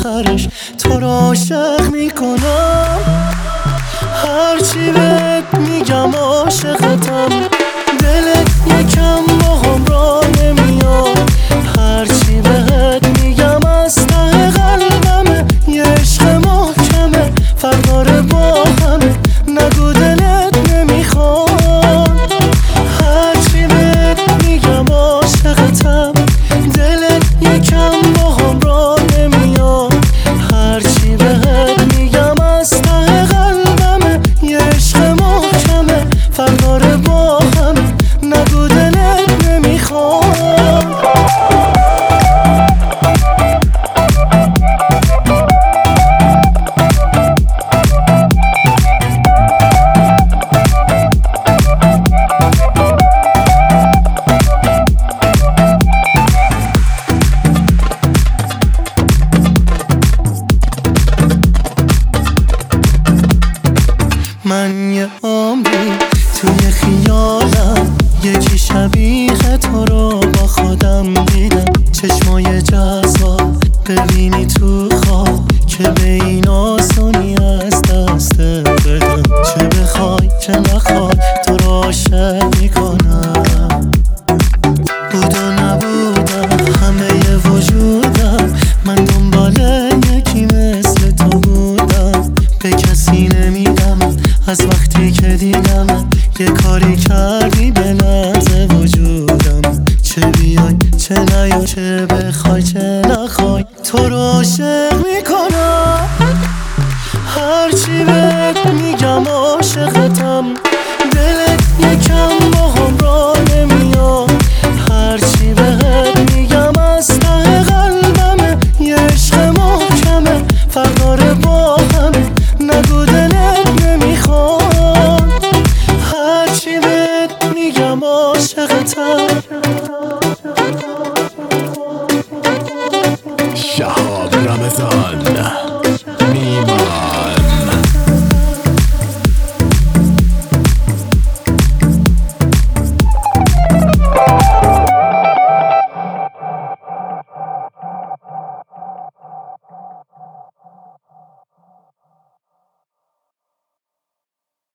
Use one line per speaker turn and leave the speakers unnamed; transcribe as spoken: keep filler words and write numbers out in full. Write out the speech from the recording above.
آخرش تو رو عاشق میکنم. هرچی بهت میگم عاشقتم، دلت یکم با هم را نمیاد. هرچی بهت میگم از ته قلبمه، یه عشق محکمه فرداره با همه، نگو دلت نمیخواد. هرچی بهت میگم عاشقتم، دلت یکم با هم را نمیاد. هرچی بهت میگم از ته قلبمه، یه عشق محکمه فرداره با همه، نگو دلت نمیخواد. من یه عمری توی خیالم، یکی شبیه تو رو با خودم دیدم. چشمای جذاب ببینی تو خواب، که به این آسونی از دست بدم. چه بخوای چه نخوای تو رو عاشق میکنم. بود و نبودم همه وجودم، من دنبال یکی مثل تو بودم. به کسی نمیدم از وقتی که دیدم، یه کاری کردی به لحظه وجودم. چه بیای چه نیای، چه بخوای چه نخوای تو رو عاشق میکنم. هرچی بهت میگم عاشقتم، دلت یکم با هم را نمیاد. هرچی بهت میگم از ته قلبمه، یه عشق محکمه فرداره با همه، نگو دلت نمیخواد. هرچی بهت میگم عاشقتم.
شهاب رمضان میما